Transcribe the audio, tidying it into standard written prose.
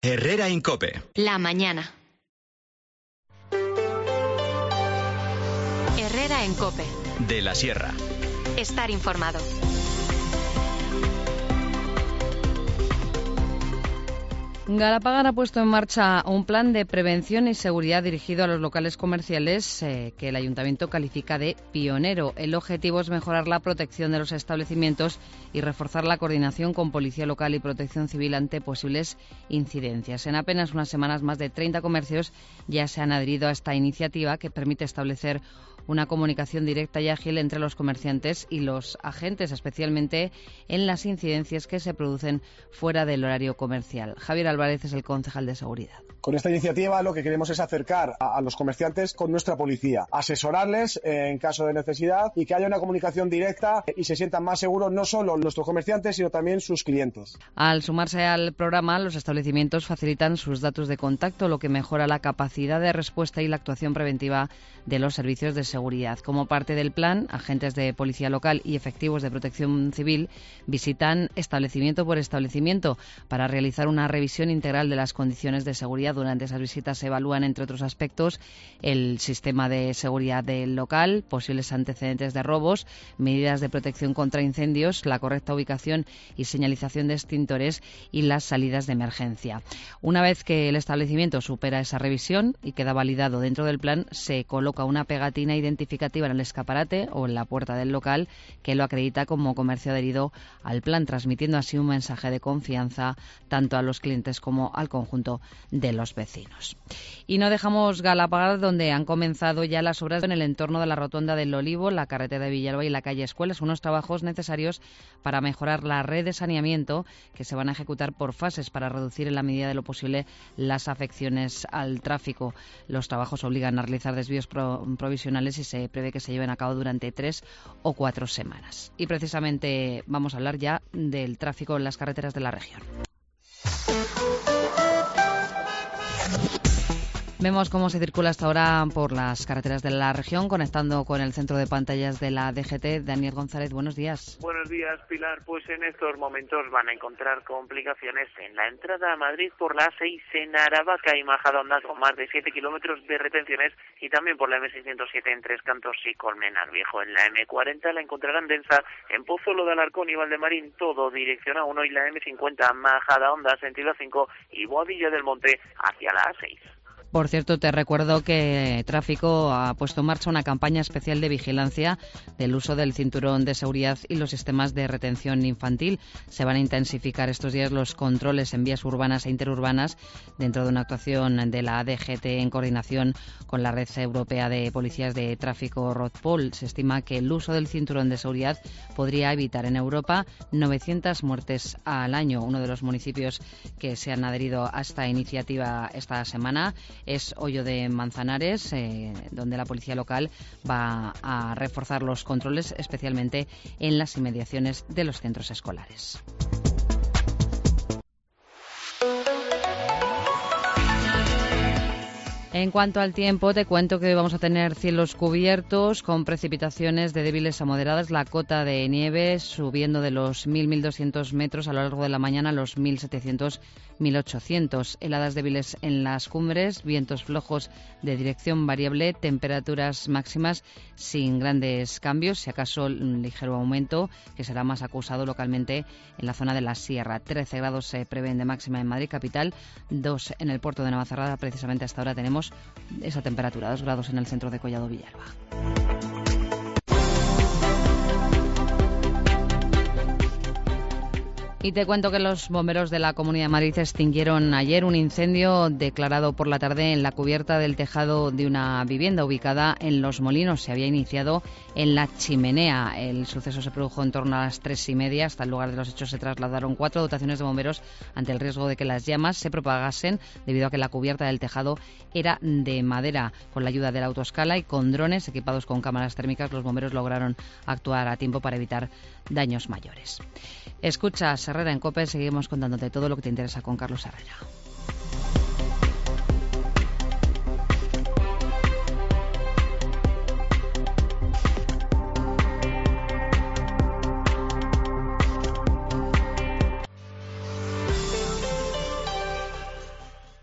Herrera en COPE. La mañana. Herrera en COPE. De la Sierra. Estar informado. Galapagar ha puesto en marcha un plan de prevención y seguridad dirigido a los locales comerciales que el Ayuntamiento califica de pionero. El objetivo es mejorar la protección de los establecimientos y reforzar la coordinación con Policía Local y Protección Civil ante posibles incidencias. En apenas unas semanas, más de 30 comercios ya se han adherido a esta iniciativa que permite establecer una comunicación directa y ágil entre los comerciantes y los agentes, especialmente en las incidencias que se producen fuera del horario comercial. Javier Álvarez es el concejal de Seguridad. Con esta iniciativa lo que queremos es acercar a los comerciantes con nuestra policía, asesorarles en caso de necesidad y que haya una comunicación directa y se sientan más seguros no solo nuestros comerciantes, sino también sus clientes. Al sumarse al programa, los establecimientos facilitan sus datos de contacto, lo que mejora la capacidad de respuesta y la actuación preventiva de los servicios de seguridad. Como parte del plan, agentes de policía local y efectivos de protección civil visitan establecimiento por establecimiento para realizar una revisión integral de las condiciones de seguridad. Durante esas visitas se evalúan, entre otros aspectos, el sistema de seguridad del local, posibles antecedentes de robos, medidas de protección contra incendios, la correcta ubicación y señalización de extintores y las salidas de emergencia. Una vez que el establecimiento supera esa revisión y queda validado dentro del plan, se coloca una pegatina identificativa en el escaparate o en la puerta del local que lo acredita como comercio adherido al plan, transmitiendo así un mensaje de confianza tanto a los clientes como al conjunto de los vecinos. Y no dejamos Galapagar, donde han comenzado ya las obras en el entorno de la rotonda del Olivo, la carretera de Villalba y la calle Escuelas, unos trabajos necesarios para mejorar la red de saneamiento que se van a ejecutar por fases para reducir en la medida de lo posible las afecciones al tráfico. Los trabajos obligan a realizar desvíos provisionales y se prevé que se lleven a cabo durante 3 o 4 semanas. Y precisamente vamos a hablar ya del tráfico en las carreteras de la región. Vemos cómo se circula hasta ahora por las carreteras de la región, conectando con el centro de pantallas de la DGT. Daniel González, buenos días. Buenos días, Pilar. Pues en estos momentos van a encontrar complicaciones en la entrada a Madrid por la A6 en Aravaca y Majadahonda, con más de 7 kilómetros de retenciones, y también por la M607 en Tres Cantos y Colmenar Viejo. En la M40 la encontrarán densa en Pozuelo de Alarcón y Valdemarín, todo dirección a 1, y la M50 Majadahonda sentido 5 y Boadilla del Monte hacia la A6. Por cierto, te recuerdo que Tráfico ha puesto en marcha una campaña especial de vigilancia del uso del cinturón de seguridad y los sistemas de retención infantil. Se van a intensificar estos días los controles en vías urbanas e interurbanas dentro de una actuación de la DGT en coordinación con la Red Europea de Policías de Tráfico RODPOL. Se estima que el uso del cinturón de seguridad podría evitar en Europa 900 muertes al año. Uno de los municipios que se han adherido a esta iniciativa esta semana es Hoyo de Manzanares, donde la policía local va a reforzar los controles, especialmente en las inmediaciones de los centros escolares. En cuanto al tiempo, te cuento que hoy vamos a tener cielos cubiertos con precipitaciones de débiles a moderadas. La cota de nieve subiendo de los 1.200 metros a lo largo de la mañana a los 1.700, 1.800. Heladas débiles en las cumbres, vientos flojos de dirección variable, temperaturas máximas sin grandes cambios, si acaso un ligero aumento que será más acusado localmente en la zona de la Sierra. 13 grados se prevén de máxima en Madrid capital, 2 en el puerto de Navacerrada. Precisamente hasta ahora tenemos esa temperatura, 2 grados en el centro de Collado Villalba. Y te cuento que los bomberos de la Comunidad de Madrid extinguieron ayer un incendio declarado por la tarde en la cubierta del tejado de una vivienda ubicada en Los Molinos. Se había iniciado en la chimenea. El suceso se produjo en torno a las 3:30. Hasta el lugar de los hechos se trasladaron 4 dotaciones de bomberos ante el riesgo de que las llamas se propagasen debido a que la cubierta del tejado era de madera. Con la ayuda de la autoescala y con drones equipados con cámaras térmicas, los bomberos lograron actuar a tiempo para evitar daños mayores. Escuchas Herrera en COPE, seguimos contándote todo lo que te interesa con Carlos Herrera.